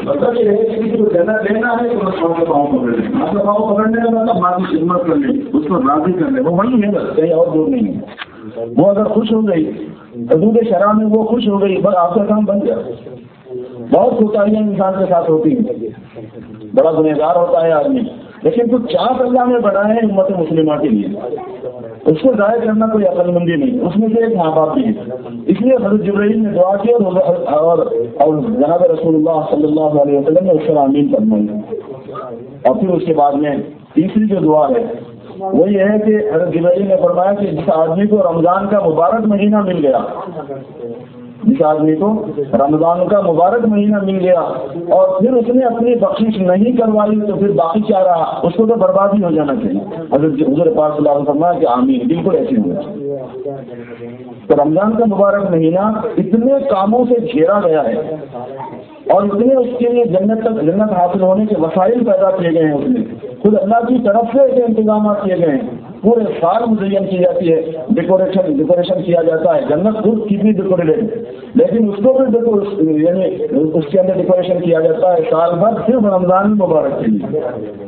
مطلب یہ ہے کہ کسی کو دینا ہے تو مسلمان کا پاؤں پکڑ لیں. آپ کا پاؤں پکڑنے کا مطلب ماں کی خدمت کر لیں, اس کو راضی کر لیں, وہ وہی ہے بس, کہیں اور دور نہیں ہے. وہ اگر خوش ہو گئی حدود شرع میں, وہ خوش ہو گئی, بس آپ کا کام بن گیا. بہت کوتاہیاں انسان کے ساتھ ہوتی ہیں, بڑا گنہگار ہوتا ہے آدمی, لیکن کچھ چاہت اللہ نے بڑھائے ہیں امت مسلمہ کے لیے, اس کو ضائع کرنا کوئی عقل مندی نہیں. اس میں سے ایک ماں باپ بھی ہے. اس لیے حضرت جبرائیل نے دعا کی اور جناب رسول اللہ صلی اللہ علیہ وسلم نے اس پر آمین فرمائی. اور پھر اس کے بعد میں تیسری جو دعا ہے وہ یہ ہے کہ حضرت جبرائیل نے فرمایا کہ جس آدمی کو رمضان کا مبارک مہینہ مل گیا, جس آدمی کو رمضان کا مبارک مہینہ مل گیا اور پھر اس نے اپنی بخشش نہیں کروائی تو پھر باقی کیا رہا, اس کو تو بربادی ہو جانا چاہیے. حضرت حضور پاک صلی اللہ علیہ وسلم فرمایا کہ آمین, بالکل ایسے ہوگا. تو رمضان کا مبارک مہینہ اتنے کاموں سے گھیرا گیا ہے اور اتنے اس کے لیے جنت حاصل ہونے کے وسائل پیدا کیے گئے ہیں. اس میں خود اللہ کی طرف سے ایسے انتظامات کیے گئے ہیں, پورے سال مزین کی جاتی ہے, ڈیکوریشن کیا جاتا ہے. جنت خود کتنی ڈیکوریٹڈ, لیکن اس کو بھی یعنی اس کے اندر ڈیکوریشن کیا جاتا ہے سال بھر صرف رمضان مبارک کے لیے.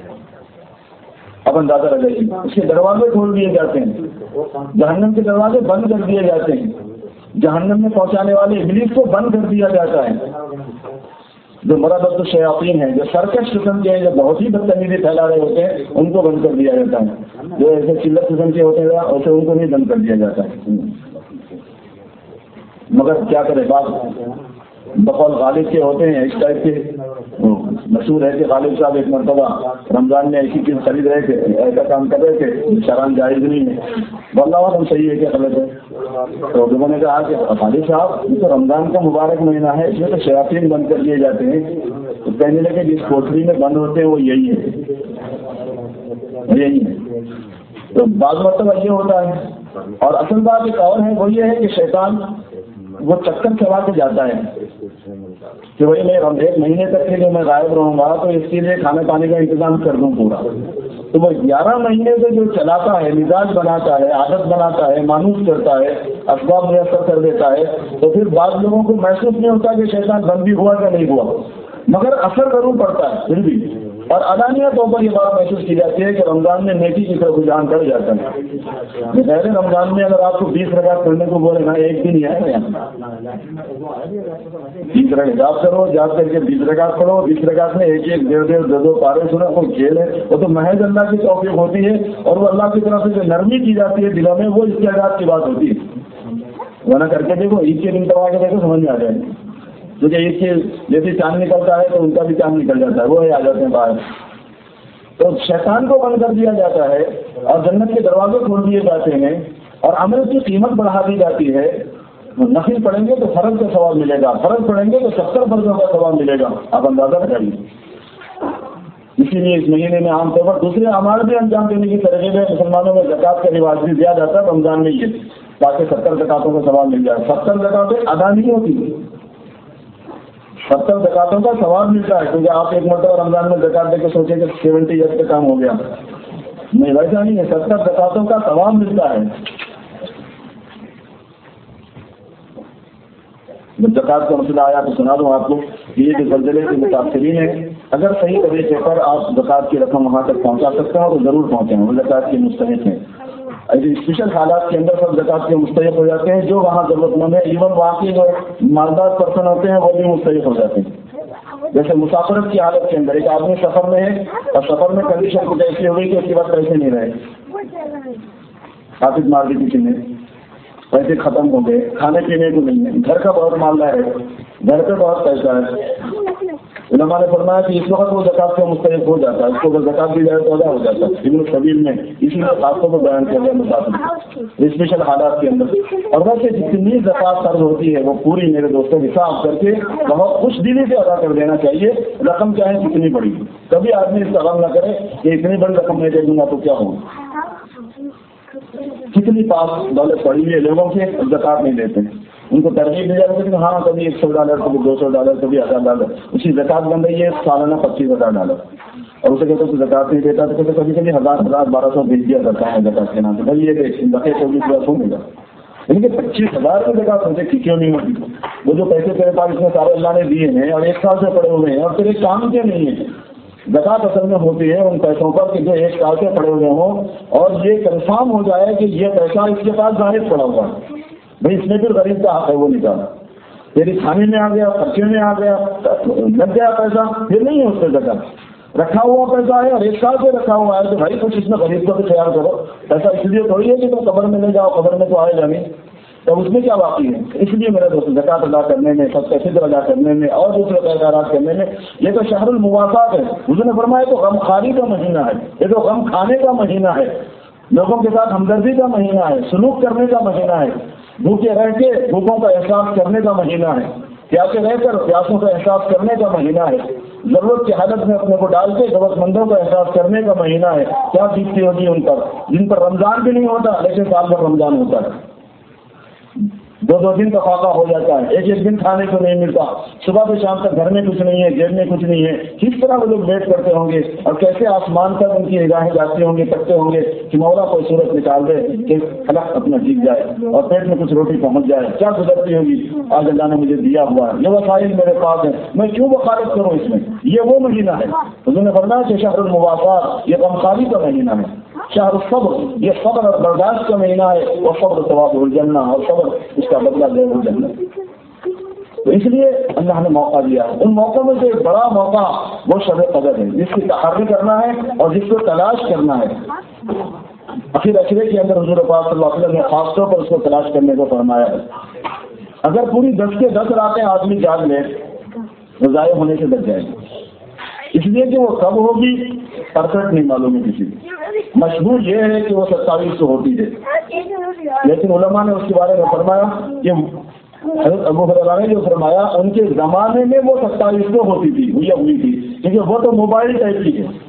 اب اندازہ لگائیے, اس کے دروازے کھول دیے جاتے ہیں, جہنم کے دروازے بند کر دیے جاتے ہیں, جہنم میں پہنچانے والے ابلیس کو بند کر دیا جاتا ہے. جو مرابط الشیاطین ہیں, جو سرکش قسم کے ہیں, جو بہت ہی بدتمیزی پھیلا رہے ہوتے ہیں, ان کو بند کر دیا جاتا ہے. جو ایسے چلت قسم کے ہوتے ہیں اسے ان کو نہیں بند کر دیا جاتا ہے. مگر کیا کرے, بات بقول غالب کے ہوتے ہیں اس ٹائپ کے. مشہور ہے کہ غالب صاحب ایک مرتبہ رمضان میں ایسی چیز خرید رہے تھے, ایسا کام کر رہے تھے شران جائز نہیں ہے, واللہ عالم صحیح ہے کہ غلط ہے. تو لوگوں نے کہا کہ غالب صاحب یہ تو رمضان کا مبارک مہینہ ہے, اس میں تو شیاطین بند کر دیے جاتے ہیں. تو کہنے لگے جس کوٹری میں بند ہوتے ہیں وہ یہی ہے. تو بعض مرتبہ یہ ہوتا ہے. اور اصل بات ایک اور ہے, وہ یہ ہے کہ شیطان وہ چکر چلا کے جاتا ہے کہ بھائی میں ایک مہینے تک کے لیے میں غائب رہوں گا تو اس کے لیے کھانے پانے کا انتظام کر دوں پورا. تو وہ 11 مہینے سے جو چلاتا ہے, مزاج بناتا ہے, عادت بناتا ہے, مانوس کرتا ہے, اسباب میسر کر دیتا ہے, تو پھر بعض لوگوں کو محسوس نہیں ہوتا کہ شیطان بند بھی ہوا کہ نہیں ہوا, مگر اثر ضرور پڑتا ہے پھر بھی. اور علانیہ طور پر یہ بات محسوس کی جاتی ہے کہ رمضان میں نیکی کی طرف رجحان بڑھ جاتا ہے. پہلے رمضان میں اگر آپ کو 20 رکعت پڑھنے کو بولے نا, ایک دن ہی آئے گا 20 رکعت یاد کرو, یاد کر کے 20 رکعت پڑھو. 20 رکعت میں ایک 1.5 پارے سنا, کوئی کھیل ہے, وہ تو محض اللہ کی توفیق ہوتی ہے. اور وہ اللہ کی طرف سے جو نرمی کی جاتی ہے دلوں میں, وہ استعداد کی بات ہوتی ہے. ورنہ کر کے دیکھو, عید کے دن کروا کے دیکھو, سمجھ میں آ جائے گا. کیونکہ عید کے جیسے چاند نکلتا ہے تو ان کا بھی چاند نکل جاتا ہے, وہ آ جاتے ہیں باہر. تو شیطان کو بند کر دیا جاتا ہے اور جنت کے دروازے کھول دیے جاتے ہیں اور عمل کی قیمت بڑھا دی جاتی ہے. نفل پڑھیں گے تو فرض کا ثواب ملے گا, فرض پڑھیں گے تو 70 فرضوں کا ثواب ملے گا. آپ اندازہ لگائیے. اسی لیے اس مہینے میں عام طور پر دوسرے اعمال بھی انجام دینے کی طریقے میں مسلمانوں میں زکوٰۃ کا رواج بھی دیا جاتا ہے رمضان میں, یہ تاکہ 70 زکوٰۃوں کا ثواب مل جائے. 70 زکوٰتیں ادا نہیں ہوتی, 70 زکوٰتوں کا ثواب ملتا ہے. کیونکہ آپ ایک مرتبہ رمضان میں زکوٰۃ دے کے سوچیں کہ 70 ایئر کا کام ہو گیا, نہیں ویسا نہیں ہے. 70 زکوٰتوں کا ثواب ملتا ہے. زکوٰۃ کا مسئلہ آیا تو سنا دوں آپ کو. یہ جو زلزلے کے متاثرین ہیں, اگر صحیح طریقے پر آپ زکوٰۃ کی رقم وہاں تک پہنچا سکتے ہیں تو ضرور پہنچیں, وہ زکوٰۃ کے مستحق ہیں. اسپیشل حالات کے اندر سب زکوٰۃ کے مستحق ہو جاتے ہیں جو وہاں ضرورت مند ہے. ایون وہاں کے جو مالدار پرسن ہوتے ہیں وہ بھی مستحق ہو جاتے ہیں. جیسے مسافرت کی حالت کے اندر ایک آدمی سفر میں ہے اور سفر میں کنڈیشن کچھ ایسی ہوئی کہ اس کے بعد پیسے نہیں رہے, حافظ مار دی کسی نے, پیسے ختم ہو گئے, کھانے پینے کو نہیں ہے, گھر کا بہت معاملہ ہے, گھر پہ بہت پیسہ ہے. علماء نے فرمایا کہ اس وقت وہ زکوٰۃ کا مستحق ہو جاتا ہے, اس کو اگر زکوٰۃ دی جائے تو ادا ہو جاتا ہے. ابن السبیل میں اسی لیے خاصوں کو بیان کیا گیا مسافر اسپیشل حالات کے اندر. اور ویسے جتنی زکوٰۃ فرض ہوتی ہے وہ پوری میرے دوستوں حساب کر کے بہت خوش دلی سے ادا کر دینا چاہیے, رقم چاہے کتنی بڑی. کبھی آدمی اس کا غم نہ کرے کہ اتنی بڑی رقم میں دے دوں گا تو کیا ہوگا. کتنی پاس دولت پڑی ہوئی ہے لوگوں کے زکوٰۃ نہیں دیتے ہیں, ان کو ترغیب دی جاتی ہے کہ ہاں کبھی $100, کبھی $200, کبھی $1000. اسی زکوٰۃ بن رہی ہے سالانہ $25,000 اور اسے کہتے ہیں زکوٰۃ نہیں دیتا تو کبھی کبھی 1000 1200 بھیج دیا کرتا ہے زکوٰۃ کے نام سے. بھائی یہ کہ 24 ہونے گا ان کے 25,000 کی زکات سمجھے کہ کیوں نہیں ہوتی؟ وہ جو پیسے تیرے پاس اس میں سارے اللہ نے دیے ہیں اور 1 سال سے پڑے ہوئے ہیں اور تیرے کام کے نہیں ہیں. زکات اصل میں ہوتی ہے ان پیسوں پر کہ جو 1 سال سے پڑے ہوئے ہوں اور یہ کنفرم ہو جائے کہ یہ پیسہ اس کے پاس ظاہر پڑا ہوا ہے. بھائی اس میں پھر غریب کا حق ہے وہ نکالا، تیری کھانے میں آ گیا، خرچے میں آ گیا، لگ گیا پیسہ، پھر نہیں ہے اس پہ زکات. رکھا ہوا پیسہ ہے اور 1 سال سے رکھا ہوا ہے تو بھائی کچھ اس میں غریب کو بھی خیال کرو. پیسہ اس لیے تھوڑی ہے کہ تم قبر میں نہیں جاؤ، قبر میں تو آئے جا نہیں، تو اس میں کیا باقی ہے. اس لیے میرے دوست زکات ادا کرنے میں، سب کا فطر ادا کرنے میں اور دوسرے پیداوار کرنے میں، یہ تو شہر المواسات ہے. حضور نے فرمایا تو غم خاری کا مہینہ ہے، یہ تو غم کھانے کا مہینہ ہے، لوگوں کے ساتھ ہمدردی کا مہینہ ہے، سلوک کرنے کا مہینہ ہے، بھوکے رہ کے بھوکوں کا احساس کرنے کا مہینہ ہے، پیاسے رہ کر پیاسوں کا احساس کرنے کا مہینہ ہے، ضرورت کی حالت میں اپنے کو ڈال کے ضرورت مندوں کا احساس کرنے کا مہینہ ہے. کیا بیتتی ہوگی ان پر جن پر رمضان بھی نہیں ہوتا لیکن سال بھر رمضان ہوتا ہے، 2 دن کا فاقہ ہو جاتا ہے، ایک دن کھانے کو نہیں ملتا، صبح سے شام تک گھر میں کچھ نہیں ہے، جیب میں کچھ نہیں ہے. کس طرح وہ لوگ ویٹ کرتے ہوں گے اور کیسے آسمان تک ان کی نگاہیں جاتی ہوں گی، تکتے ہوں گے کہ مولا کوئی صورت نکال دے کہ خلق اپنا جیت جائے اور پیٹ میں کچھ روٹی پہنچ جائے. کیا گزرتی ہوگی آج اللہ نے مجھے دیا ہوا ہے، یہ وسائل میرے پاس ہیں، میں کیوں مخالف کروں اس میں. یہ وہ مہینہ ہے حضور نے فرمایا کہ شہر المواسات یہ غمخواری کا مہینہ ہے، شہر الصبر یہ صبر اور برداشت کا مہینہ ہے، اور صبر ثواب الجنہ اور صبر اس کا بدلہ دے الجنہ. تو اس لیے اللہ نے موقع دیا ہے. ان موقعوں میں سے ایک بڑا موقع وہ شب قدر ہے جس کی تحری کرنا ہے اور جس کو تلاش کرنا ہے. آخر اشرے کے اندر حضور پاک صلی اللہ علیہ وسلم نے خاص طور پر اس کو تلاش کرنے کو فرمایا ہے. اگر پوری 10 کے 10 راتیں آدمی جاگ لے وہ ضائع ہونے سے بچ جائے گا، اس لیے کہ وہ کب ہوگی پرفیکٹ نہیں معلوم ہے کسی کو. مشہور یہ ہے کہ وہ 27 کو ہوتی ہے، لیکن علماء نے اس کے بارے میں فرمایا کہ حضرت ابو ہریرہ نے جو فرمایا ان کے زمانے میں وہ 27 کو ہوتی تھی، ہوئی تھی، کیونکہ وہ تو موبائل ٹائپ کی ہے،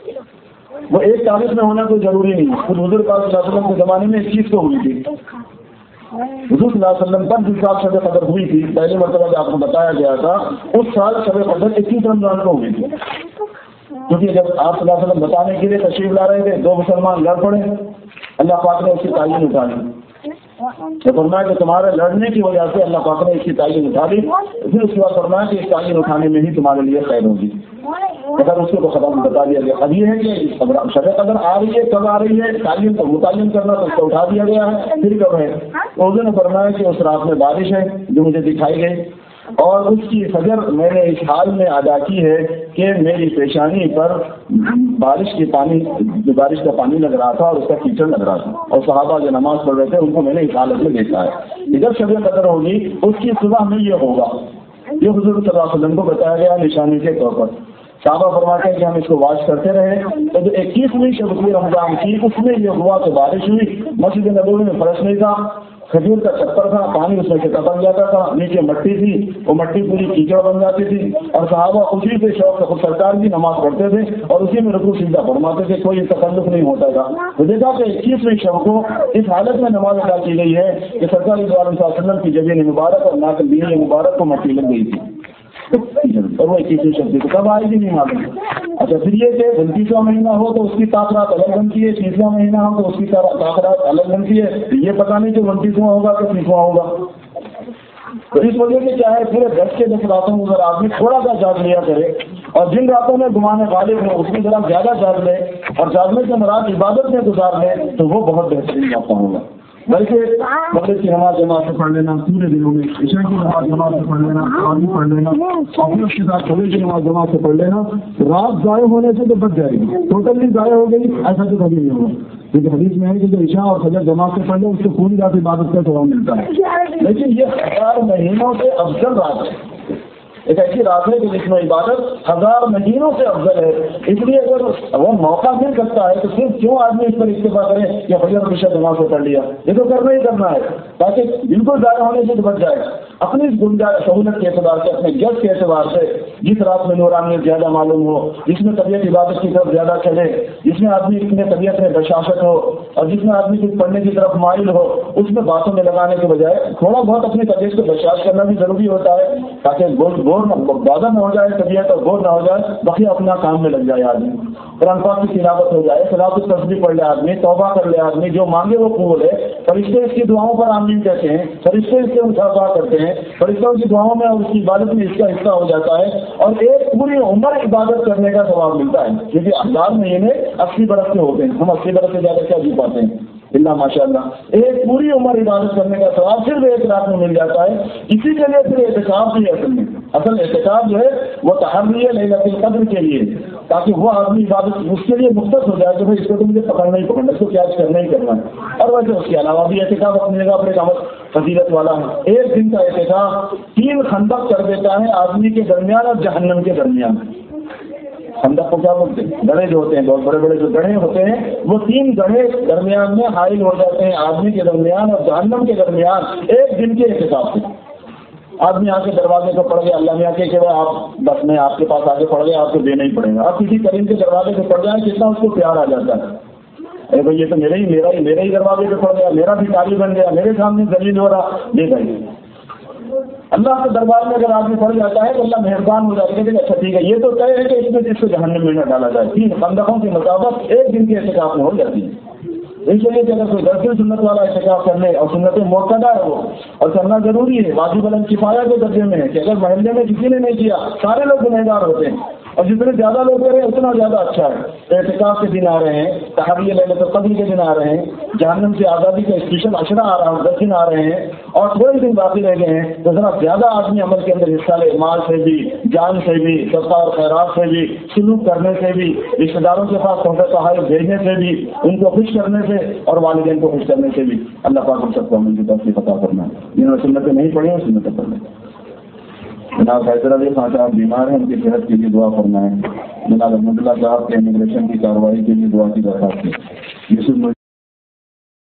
وہ 1 تاریخ میں ہونا کوئی ضروری نہیں. خود حضور پاک صلی اللہ علیہ وسلم کے زمانے میں 21 کو ہوئی تھی. حضور صلی اللہ علیہ وسلم پر جس سال شب قدر ہوئی تھی، پہلے مرتبہ جو آپ کو بتایا گیا تھا، اس سال شب قدر 21 رمضان کو ہوئی تھی. کیونکہ جب آپ صلی اللہ علیہ وسلم بتانے کے لیے تشریف لا رہے تھے 2 مسلمان لڑ پڑے، اللہ پاک نے اس کی تعین اٹھا لی. تو فرمایا کہ تمہارے لڑنے کی وجہ سے اللہ پاک نے اس کی تعین اٹھا لی، پھر اس کے بعد فرمایا کہ اس تعین اٹھانے میں ہی تمہارے لیے خیر ہوگی. اگر اس کو تو خبر بتا دیا گیا. اب یہ ہے کہ شب قدر آ رہی ہے، کب آ رہی ہے، تعلیم کو متعین کرنا تو اس کو اٹھا دیا گیا ہے. پھر کب ہے؟ اس نے فرمایا کہ اس رات میں بارش ہے جو مجھے دکھائی گئی، اور اس کی فجر میں نے اس حال میں ادا کی ہے کہ میری پیشانی پر بارش کا پانی لگ رہا تھا اور اس کا کیچڑ لگ رہا تھا، اور صحابہ جو نماز پڑھ رہے تھے ان کو میں نے اس حالت میں دیکھا ہے. جب شب قدر ہوگی اس کی صبح میں یہ ہوگا، یہ حضور صلی اللہ علیہ وسلم کو بتایا گیا نشانی کے طور پر. صحابہ فرماتے ہیں کہ ہم اس کو واچ کرتے رہے، تو جو 21ویں شب رمضان کی اس میں یہ ہوا کہ بارش ہوئی، مسجد نبوی میں فرش نہیں تھا، کھجور کا چپر تھا، پانی اس میں سے بن جاتا تھا، نیچے مٹی تھی، وہ مٹی پوری کیچڑ بن جاتی تھی، اور صحابہ اسی سے شوق سے خود سرکار کی نماز پڑھتے تھے اور اسی میں رکوع سجدہ فرماتے تھے، کوئی تکلف نہیں ہوتا تھا. تو دیکھا کہ 21ویں شب کو اس حالت میں نماز ادا کی گئی ہے کہ سرکار صلی اللہ علیہ وسلم کی جبین مبارک اور ناک بین مبارک کو مٹی لگ گئی تھی، اور وہ 21ویں شب تھی. تو کب آئے گی نہیں معلوم. اچھا پھر یہ کہ 29واں مہینہ ہو تو اس کی تاخرات الگ بنتی ہے، 30واں مہینہ ہو تو اس کی تاخرات الگ بنتی ہے. یہ پتہ نہیں کہ 29واں ہوگا کہ 30واں ہوگا. تو اس وجہ سے کیا ہے پورے 10 کے 10 راتوں میں اگر آدمی تھوڑا سا جاگ لیا کرے اور جن راتوں میں گمان غالب ہو اس میں ذرا زیادہ جاگ لے اور جاگنے کے مراد عبادت میں گزار لے تو وہ بہت بہترین موقع ہوگا. بلکہ مغرب کی نماز جماعت سے پڑھ لینا پورے دنوں میں، عشاء کی نماز جماعت سے پڑھ لینا، آدمی پڑھ لینا، اور اس کے ساتھ صبح کی نماز جماعت سے پڑھ لینا، رات ضائع ہونے سے تو بچ جائے گی. ٹوٹلی ضائع ہو گئی ایسا تو کبھی نہیں ہوگا، کیونکہ حدیث میں ہے کہ جو عشاء اور فجر جماعت سے پڑھ لے اس کو پوری رات عبادت کا ثواب ملتا ہے. لیکن یہ 1000 مہینوں سے افضل رات ہے، ایک ایسی رات ہے کہ جس میں عبادت 1000 مہینوں سے افضل ہے. اس لیے اگر وہ موقع مل سکتا ہے تو پھر کیوں آدمی اس پر اتفاق کرے کہ فجر اور عشاء جماعت سے پڑھ لیا. یہ تو کرنا ہی کرنا ہے تاکہ بالکل ضائع ہونے سے بچ جائے. اپنی گنجائش سہولت کے اعتبار سے، اپنے جس کے اعتبار سے، جس رات میں نورانیت زیادہ معلوم ہو، جس میں طبیعت عبادت کی طرف زیادہ چلے، جس میں آدمی اپنے طبیعت میں بشاشت ہو اور جس میں آدمی کچھ پڑھنے کی طرف مائل ہو، اس میں باتوں میں لگانے کے بجائے تھوڑا بہت اپنی طبیعت کو بشاش کرنا بھی ضروری ہوتا ہے تاکہ بول بور بازا نہ ہو جائے طبیعت اور بور نہ ہو جائے، باقی اپنا کام میں لگ جائے آدمی، قرآن پاک کی تلاوت ہو جائے، صلاۃ التسبیح پڑھ لے آدمی، توبہ کر لے آدمی، جو مانگے وہ قبول ہے، فرشتے اس کی دعاؤں پر آمین کہتے ہیں، فرشتے اس سے مصافحہ کرتے ہیں، فرشتوں کی دعاؤں میں اور اس کی عبادت میں اس کا حصہ ہو جاتا ہے، اور ایک پوری عمر عبادت کرنے کا ثواب ملتا ہے، کیونکہ 1000 مہینے 80 برس کے ہوتے ہیں، ہم 80 برس سے زیادہ کیا جی پاتے ہیں اللہ ماشاء اللہ۔ ایک پوری عمر عبادت کرنے کا ثواب صرف ایک رات میں مل جاتا ہے۔ اسی کے لیے پھر اعتکاف بھی ہے، اصل اعتکاف جو ہے وہ تحری ہے لیلۃ القدر کے لیے، تاکہ وہ آدمی عبادت اس کے لیے مختص ہو جائے کہ بھائی اس کو تو مجھے پکڑنا ہی پکڑنا، اس کو کیا کرنا ہی کرنا ہے۔ اور ویسے اس کے علاوہ بھی اعتکاف اپنی جگہ پر ایک عمل فضیلت والا ہے۔ ایک دن کا اعتکاف 3 خندق کر دیتا ہے آدمی کے درمیان اور جہنم کے درمیان۔ خندق کو کیا بولتے ہیں؟ گڑھے جو ہوتے ہیں، بہت بڑے بڑے جو گڑھے ہوتے ہیں، وہ 3 گڑھے درمیان میں حائل ہو جاتے ہیں آدمی کے درمیان اور جہنم کے درمیان، ایک دن کے اعتکاف سے۔ آدمی آ کے دروازے کو پڑ گیا، اللہ میاں کہ آپ بس میں آپ کے پاس آگے پڑ گیا، آپ کو دینا ہی پڑے گا۔ آپ کسی کریم کے دروازے پہ پڑ جائیں، کتنا اس کو پیار آ جاتا ہے، ارے بھائی یہ تو میرے ہی دروازے پہ پڑ گیا، میرا بھی تالی بن گیا، میرے سامنے ذلیل ہو رہا، لے بھائی اللہ کے دربار میں اگر آدمی پڑ جاتا ہے تو اللہ مہربان ہو جاتا ہے کہ اچھا ٹھیک ہے، یہ تو طے ہے کہ اس میں جس کو جہنم میں نہ ڈالا جائے۔ 3 خندقوں کی مطابق ایک دن کے اعتکاف میں ہو جاتی ہے۔ اس لیے کہ اگر کوئی درجہ سنت والا اعتکاف کر لے، اور سنت موقعہ ہے وہ، اور کرنا ضروری ہے، واجب الکفایہ کے درجے میں ہے کہ اگر محلے میں کسی نے نہیں کیا سارے لوگ گنہگار ہوتے ہیں، اور جتنے زیادہ لوگ کریں اتنا زیادہ اچھا ہے۔ اعتکاف کے دن آ رہے ہیں، تحری لیلۃ القدر کے دن آ رہے ہیں، جہنم سے آزادی کا اسپیشل عشرہ آ رہا ہے، 10 دن آ رہے ہیں، اور تھوڑے دن باقی رہ گئے ہیں، تو ذرا زیادہ آدمی عمل کے اندر حصہ لے، مال سے بھی، جان سے بھی، صدقہ اور خیرات سے بھی، سلوک کرنے سے بھی، رشتے داروں کے پاس تحفے تحائف بھیجنے سے بھی، ان کو خوش کرنے سے اور والدین کو خوش کرنے سے بھی اللہ پاک ہم سب کو عمل کی توفیق عطا فرمائے۔ جنہوں نے سنتیں نہیں پڑھی ہیں سنتیں پڑھ لیں۔ جناب حیدر علی خان صاحب بیمار ہیں، ان کی صحت کے لیے دعا فرمائیں۔ جناب احمد اللہ صاحب کے امیگریشن کی کارروائی کے لیے دعا کی درخواست ہے۔